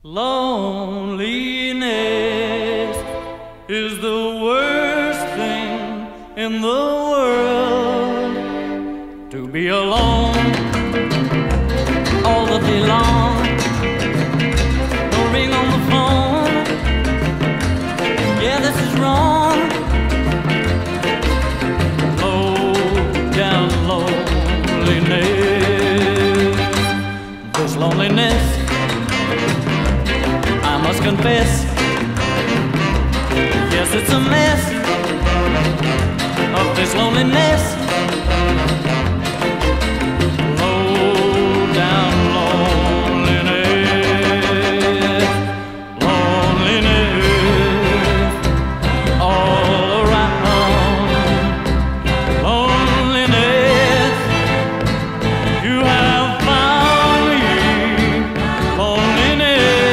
Loneliness is the worst thing in the world. To be alone all the day long, no ring on the phone. Yeah, this is wrong. Low down loneliness. This loneliness, I must confess, yes, it's a mess of this loneliness.